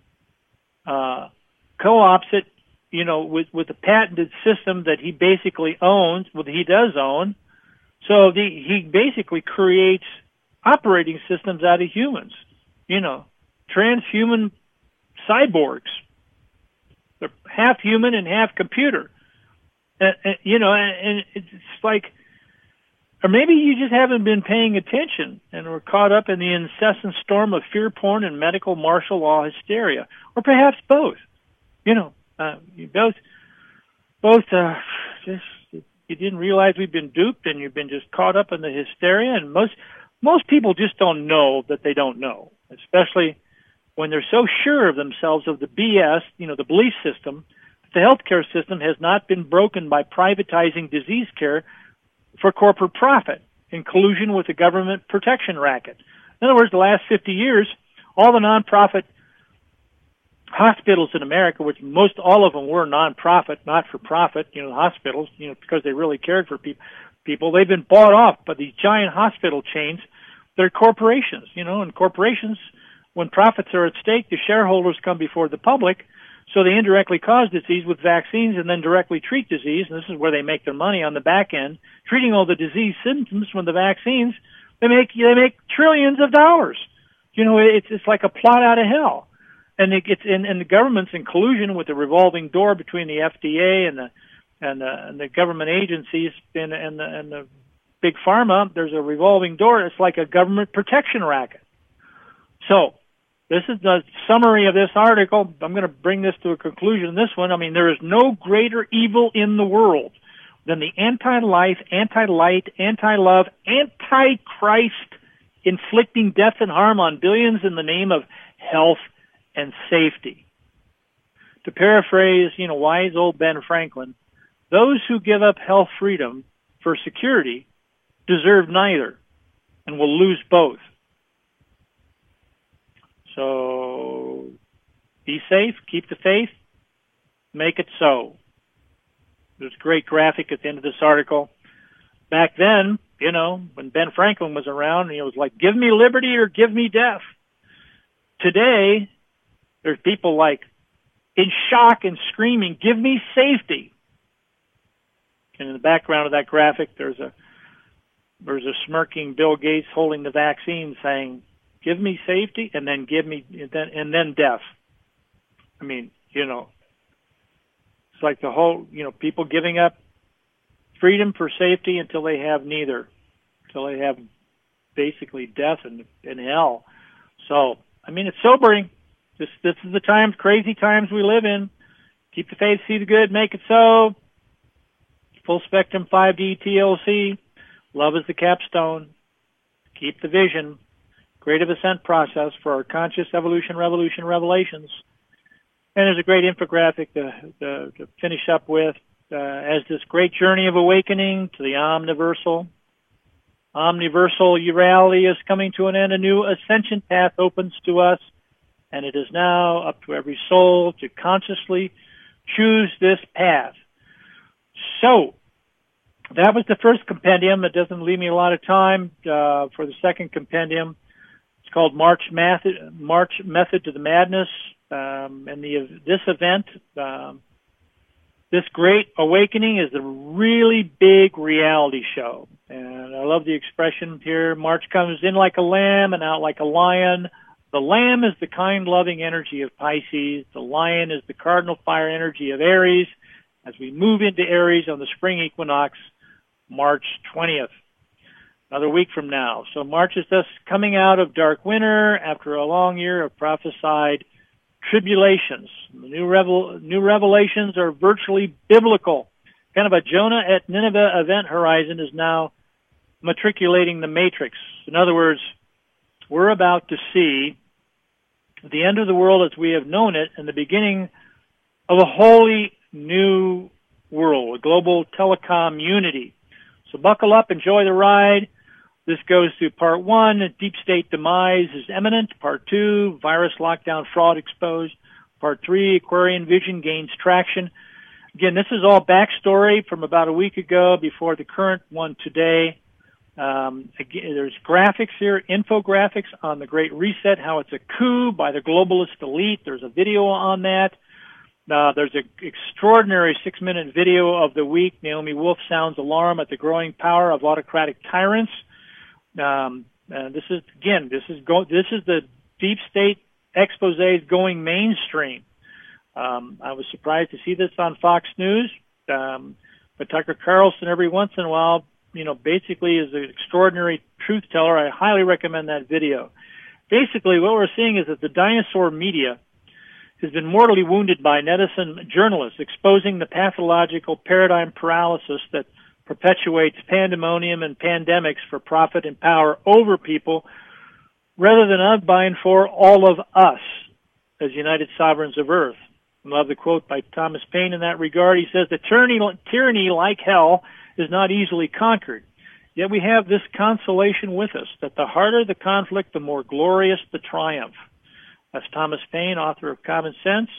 uh, co-opts it, you know, with, with a patented system that he basically owns, well, he does own. So the, he basically creates operating systems out of humans, you know, transhuman cyborgs. They're half human and half computer. And, and, you know, and it's like, or maybe you just haven't been paying attention and were caught up in the incessant storm of fear porn and medical martial law hysteria, or perhaps both. You know, uh, you both, both, uh, just, you didn't realize we've been duped and you've been just caught up in the hysteria. And most, most people just don't know that they don't know, especially when they're so sure of themselves of the B S, you know, the belief system. The healthcare system has not been broken by privatizing disease care for corporate profit in collusion with the government protection racket. In other words, the last fifty years, all the nonprofit hospitals in America, which most all of them were nonprofit, not for profit, you know, hospitals, you know, because they really cared for pe- people, they've been bought off by these giant hospital chains. They're corporations, you know, and corporations, when profits are at stake, the shareholders come before the public. So they indirectly cause disease with vaccines and then directly treat disease. And this is where they make their money on the back end, treating all the disease symptoms from the vaccines. They make they make trillions of dollars. You know, it's it's like a plot out of hell. And it gets and, and the government's in collusion with the revolving door between the F D A and the and the, and the government agencies and and the, and the big pharma. There's a revolving door. It's like a government protection racket. So. This is the summary of this article. I'm going to bring this to a conclusion. This one, I mean, there is no greater evil in the world than the anti-life, anti-light, anti-love, anti-Christ inflicting death and harm on billions in the name of health and safety. To paraphrase, you know, wise old Ben Franklin, those who give up health freedom for security deserve neither and will lose both. So be safe, keep the faith, make it so. There's a great graphic at the end of this article. Back then, you know, when Ben Franklin was around, he was like, give me liberty or give me death. Today, there's people like in shock and screaming, give me safety. And in the background of that graphic, there's a there's a smirking Bill Gates holding the vaccine, saying, "Give me safety, and then give me and then, and then death." I mean, you know, it's like the whole, you know, people giving up freedom for safety until they have neither, until they have basically death and, and hell. So, I mean, it's sobering. This this is the times, crazy times we live in. Keep the faith, see the good, make it so. Full spectrum five D T L C. Love is the capstone. Keep the vision. Creative ascent process for our conscious evolution, revolution, revelations. And there's a great infographic to, to, to finish up with uh, as this great journey of awakening to the omniversal. Omniversal reality is coming to an end. A new ascension path opens to us, and it is now up to every soul to consciously choose this path. So, that was the first compendium. It doesn't leave me a lot of time uh, for the second compendium. It's called March Method, March Method to the Madness. Um, and the, this event, um, this great awakening is a really big reality show. And I love the expression here, March comes in like a lamb and out like a lion. The lamb is the kind, loving energy of Pisces. The lion is the cardinal fire energy of Aries. As we move into Aries on the spring equinox, March twentieth, another week from now. So March is thus coming out of dark winter after a long year of prophesied tribulations. The new, revel- new revelations are virtually biblical. Kind of a Jonah at Nineveh event horizon is now matriculating the matrix. In other words, we're about to see the end of the world as we have known it and the beginning of a wholly new world, a global telecom unity. So buckle up, enjoy the ride. This goes through part one, deep state demise is imminent. Part two, virus lockdown fraud exposed. Part three, Aquarian vision gains traction. Again, this is all backstory from about a week ago before the current one today. Um, again, there's graphics here, infographics on the Great Reset, how it's a coup by the globalist elite. There's a video on that. Uh, there's an extraordinary six-minute video of the week. Naomi Wolf sounds alarm at the growing power of autocratic tyrants. Um, and this is again, this is go, this is the deep state exposés going mainstream. Um, I was surprised to see this on Fox News, um, but Tucker Carlson every once in a while, you know, basically is an extraordinary truth teller. I highly recommend that video. Basically, what we're seeing is that the dinosaur media has been mortally wounded by netizen journalists, exposing the pathological paradigm paralysis that perpetuates pandemonium and pandemics for profit and power over people, rather than of, by, and for all of us as united sovereigns of Earth. I love the quote by Thomas Paine in that regard. He says, "The tyranny, tyranny, like hell, is not easily conquered. Yet we have this consolation with us, that the harder the conflict, the more glorious the triumph." That's Thomas Paine, author of Common Sense.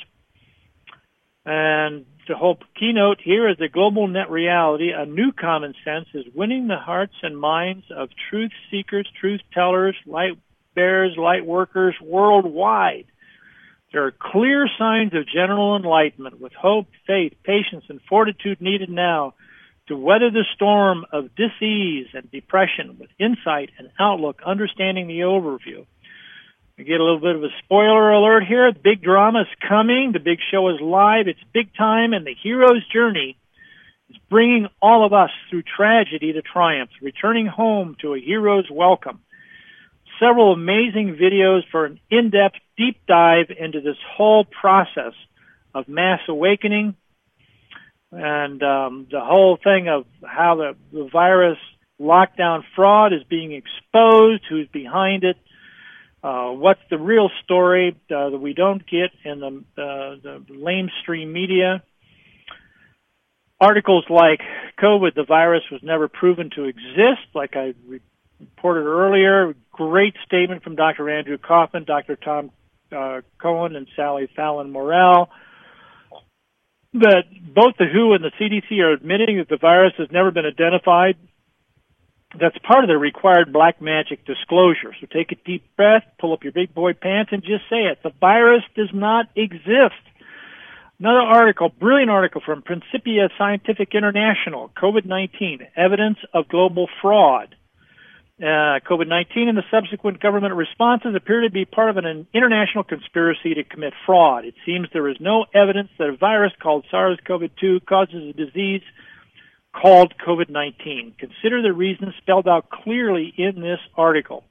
And the whole keynote here is the global net reality. A new common sense is winning the hearts and minds of truth seekers, truth tellers, light bearers, light workers worldwide. There are clear signs of general enlightenment with hope, faith, patience, and fortitude needed now to weather the storm of dis-ease and depression with insight and outlook, understanding the overview. We get a little bit of a spoiler alert here. The big drama is coming. The big show is live. It's big time, and the hero's journey is bringing all of us through tragedy to triumph, returning home to a hero's welcome. Several amazing videos for an in-depth, deep dive into this whole process of mass awakening and um, the whole thing of how the, the virus lockdown fraud is being exposed, who's behind it. Uh, what's the real story uh, that we don't get in the, uh, the lamestream media? Articles like COVID, the virus was never proven to exist, like I re- reported earlier. Great statement from Doctor Andrew Kaufman, Doctor Tom uh, Cohen, and Sally Fallon Morell, that both the W H O and the C D C are admitting that the virus has never been identified. That's part of the required black magic disclosure. So take a deep breath, pull up your big boy pants, and just say it. The virus does not exist. Another article, brilliant article from Principia Scientific International, COVID nineteen, Evidence of Global Fraud. Uh, COVID nineteen and the subsequent government responses appear to be part of an international conspiracy to commit fraud. It seems there is no evidence that a virus called SARS-C o V two causes a disease called COVID nineteen. Consider the reasons spelled out clearly in this article.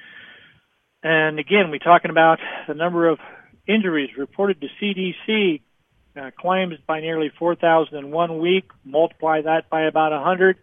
And again, we're talking about the number of injuries reported to C D C. Uh, claims by nearly four thousand in one week, multiply that by about one hundred,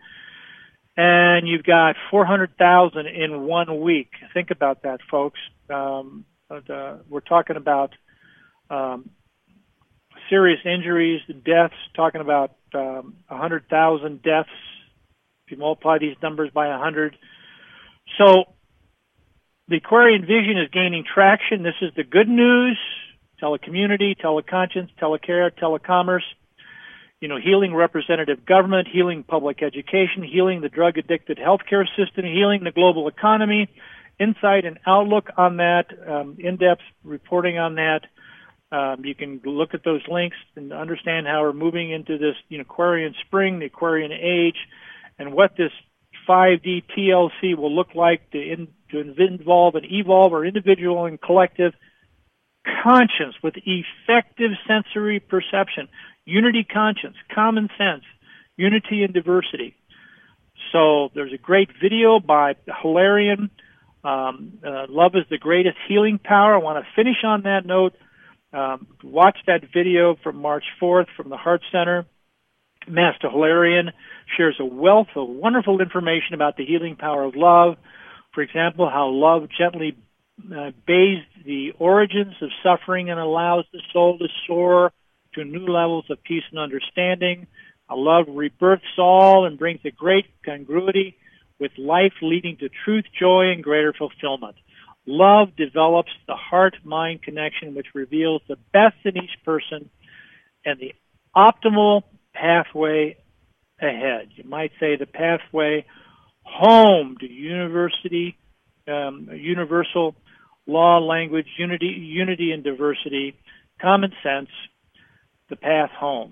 and you've got four hundred thousand in one week. Think about that, folks. Um, but, uh, we're talking about um, serious injuries, deaths, talking about um, one hundred thousand deaths. If you multiply these numbers by one hundred. So the Aquarian vision is gaining traction. This is the good news. Telecommunity, teleconscience, telecare, telecommerce, you know, healing representative government, healing public education, healing the drug-addicted healthcare system, healing the global economy, insight and outlook on that, um, in-depth reporting on that. Um, you can look at those links and understand how we're moving into this, you know, Aquarian spring, the Aquarian age, and what this five D T L C will look like to, in, to involve and evolve our individual and collective conscience with effective sensory perception, unity conscience, common sense, unity and diversity. So there's a great video by Hilarion, um, uh, Love is the Greatest Healing Power. I want to finish on that note. Um, watch that video from March fourth from the Heart Center. Master Hilarion shares a wealth of wonderful information about the healing power of love. For example, how love gently Uh, bathes the origins of suffering and allows the soul to soar to new levels of peace and understanding. A love rebirths all and brings a great congruity with life, leading to truth, joy, and greater fulfillment. Love develops the heart-mind connection, which reveals the best in each person and the optimal pathway ahead. You might say the pathway home to university, um, universal law, language, unity, unity and diversity, common sense, the path home.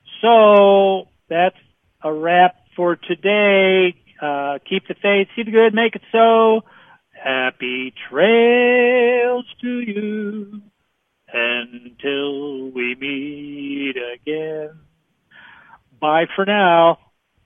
So that's a wrap for today. Uh, keep the faith, see the good, make it so. Happy trails to you until we meet again. Bye for now.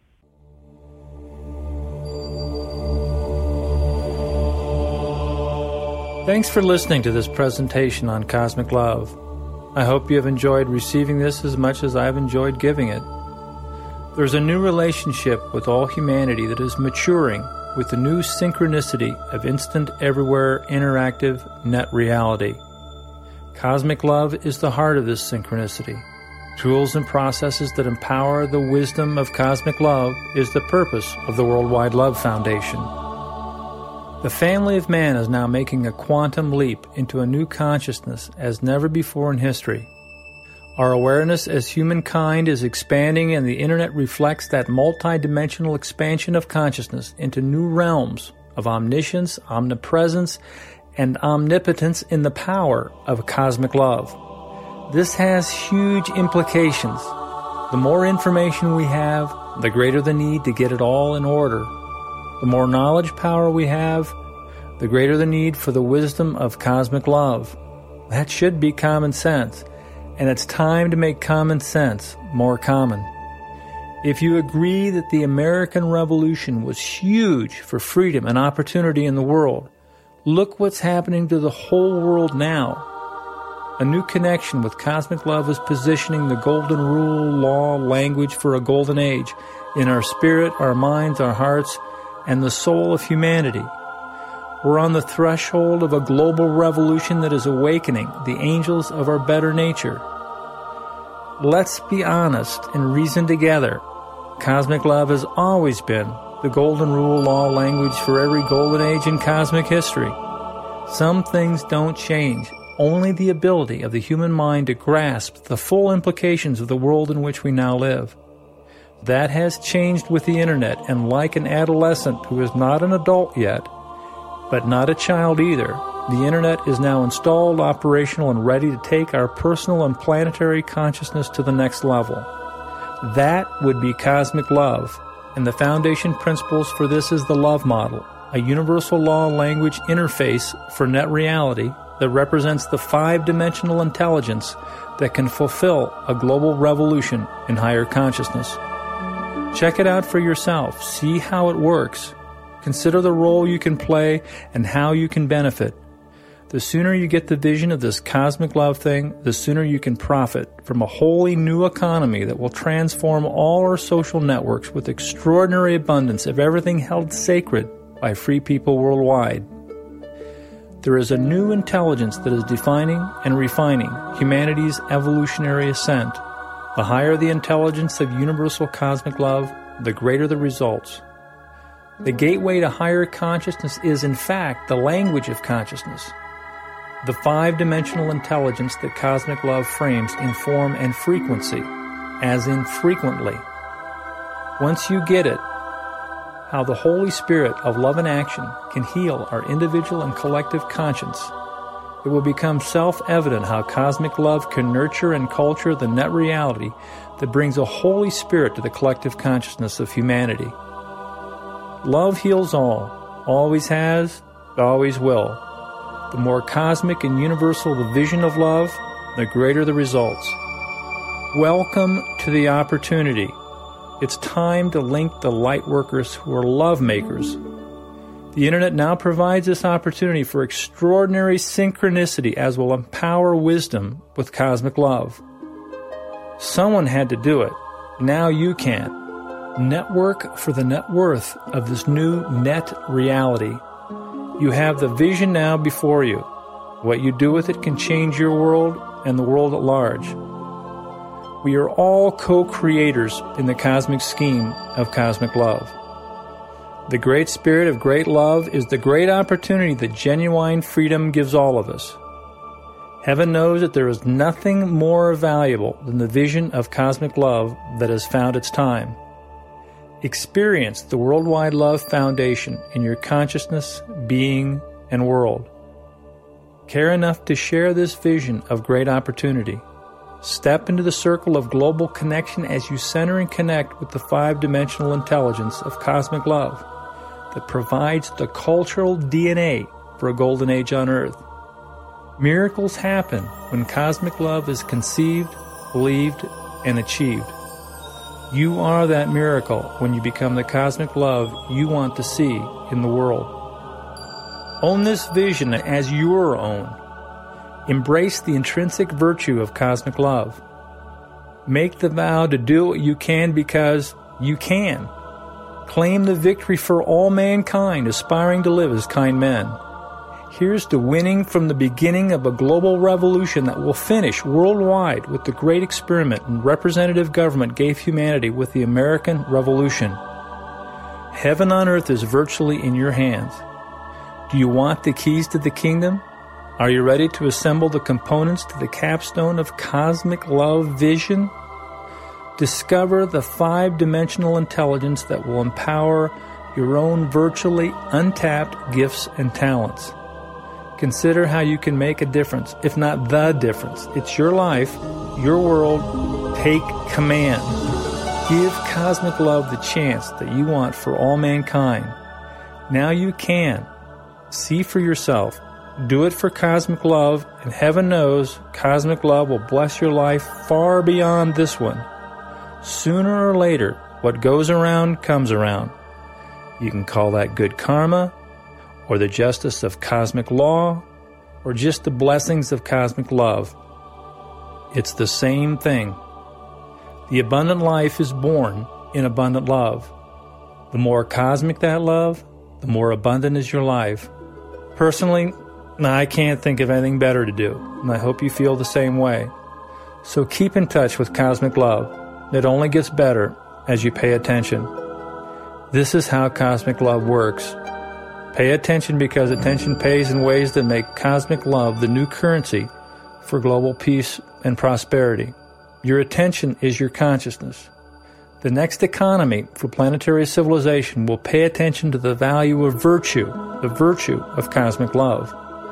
Thanks for listening to this presentation on Cosmic Love. I hope you have enjoyed receiving this as much as I've enjoyed giving it. There's a new relationship with all humanity that is maturing with the new synchronicity of instant, everywhere, interactive net reality. Cosmic Love is the heart of this synchronicity. Tools and processes that empower the wisdom of Cosmic Love is the purpose of the Worldwide Love Foundation. The family of man is now making a quantum leap into a new consciousness as never before in history. Our awareness as humankind is expanding, and the Internet reflects that multidimensional expansion of consciousness into new realms of omniscience, omnipresence, and omnipotence in the power of cosmic love. This has huge implications. The more information we have, the greater the need to get it all in order. The more knowledge power we have, the greater the need for the wisdom of cosmic love. That should be common sense, and it's time to make common sense more common. If you agree that the American Revolution was huge for freedom and opportunity in the world, look what's happening to the whole world now. A new connection with cosmic love is positioning the golden rule, law, language for a golden age in our spirit, our minds, our hearts, and the soul of humanity. We're on the threshold of a global revolution that is awakening the angels of our better nature. Let's be honest and reason together. Cosmic love has always been the golden rule, law, language for every golden age in cosmic history. Some things don't change. Only the ability of the human mind to grasp the full implications of the world in which we now live. That has changed with the Internet, and like an adolescent who is not an adult yet, but not a child either, the Internet is now installed, operational, and ready to take our personal and planetary consciousness to the next level. That would be cosmic love, and the foundation principles for this is the love model, a universal law language interface for net reality that represents the five-dimensional intelligence that can fulfill a global revolution in higher consciousness. Check it out for yourself. See how it works. Consider the role you can play and how you can benefit. The sooner you get the vision of this cosmic love thing, the sooner you can profit from a wholly new economy that will transform all our social networks with extraordinary abundance of everything held sacred by free people worldwide. There is a new intelligence that is defining and refining humanity's evolutionary ascent. The higher the intelligence of universal cosmic love, the greater the results. The gateway to higher consciousness is, in fact, the language of consciousness. The five-dimensional intelligence that cosmic love frames in form and frequency, as in frequently. Once you get it, how the Holy Spirit of love and action can heal our individual and collective conscience, it will become self-evident how cosmic love can nurture and culture the net reality that brings a Holy Spirit to the collective consciousness of humanity. Love heals all, always has, always will. The more cosmic and universal the vision of love, the greater the results. Welcome to the opportunity. It's time to link the light workers who are love makers. The Internet now provides this opportunity for extraordinary synchronicity as will empower wisdom with cosmic love. Someone had to do it. Now you can. Network for the net worth of this new net reality. You have the vision now before you. What you do with it can change your world and the world at large. We are all co-creators in the cosmic scheme of cosmic love. The great spirit of great love is the great opportunity that genuine freedom gives all of us. Heaven knows that there is nothing more valuable than the vision of cosmic love that has found its time. Experience the Worldwide Love Foundation in your consciousness, being, and world. Care enough to share this vision of great opportunity. Step into the circle of global connection as you center and connect with the five-dimensional intelligence of cosmic love that provides the cultural D N A for a golden age on Earth. Miracles happen when cosmic love is conceived, believed, and achieved. You are that miracle when you become the cosmic love you want to see in the world. Own this vision as your own. Embrace the intrinsic virtue of cosmic love. Make the vow to do what you can because you can. Claim the victory for all mankind aspiring to live as kind men. Here's to winning from the beginning of a global revolution that will finish worldwide with the great experiment and representative government gave humanity with the American Revolution. Heaven on earth is virtually in your hands. Do you want the keys to the kingdom? Are you ready to assemble the components to the capstone of cosmic love vision? Discover the five-dimensional intelligence that will empower your own virtually untapped gifts and talents. Consider how you can make a difference, if not the difference. It's your life, your world. Take command. Give cosmic love the chance that you want for all mankind. Now you can. See for yourself. Do it for cosmic love, and heaven knows cosmic love will bless your life far beyond this one. Sooner or later, what goes around comes around. You can call that good karma, or the justice of cosmic law, or just the blessings of cosmic love. It's the same thing. The abundant life is born in abundant love. The more cosmic that love, the more abundant is your life. Personally, I can't think of anything better to do, and I hope you feel the same way. So keep in touch with cosmic love. It only gets better as you pay attention. This is how cosmic love works. Pay attention because attention pays in ways that make cosmic love the new currency for global peace and prosperity. Your attention is your consciousness. The next economy for planetary civilization will pay attention to the value of virtue, the virtue of cosmic love.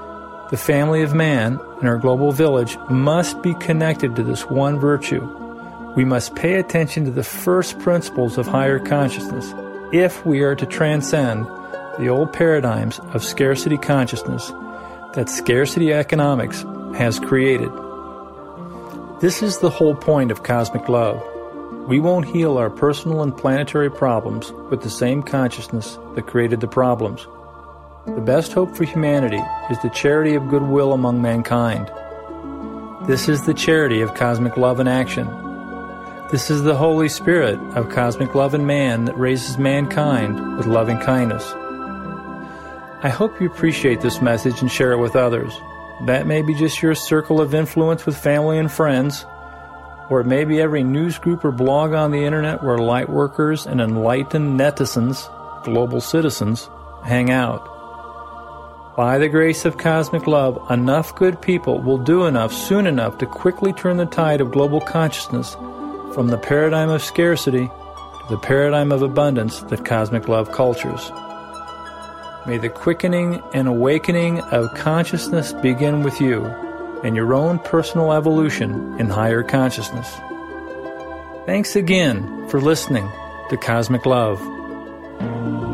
The family of man in our global village must be connected to this one virtue. We must pay attention to the first principles of higher consciousness if we are to transcend the old paradigms of scarcity consciousness that scarcity economics has created. This is the whole point of cosmic love. We won't heal our personal and planetary problems with the same consciousness that created the problems. The best hope for humanity is the charity of goodwill among mankind. This is the charity of cosmic love in action. This is the Holy Spirit of cosmic love in man that raises mankind with loving kindness. I hope you appreciate this message and share it with others. That may be just your circle of influence with family and friends, or it may be every news group or blog on the internet where light workers and enlightened netizens, global citizens, hang out. By the grace of cosmic love, enough good people will do enough soon enough to quickly turn the tide of global consciousness from the paradigm of scarcity to the paradigm of abundance that cosmic love cultures. May the quickening and awakening of consciousness begin with you and your own personal evolution in higher consciousness. Thanks again for listening to Cosmic Love.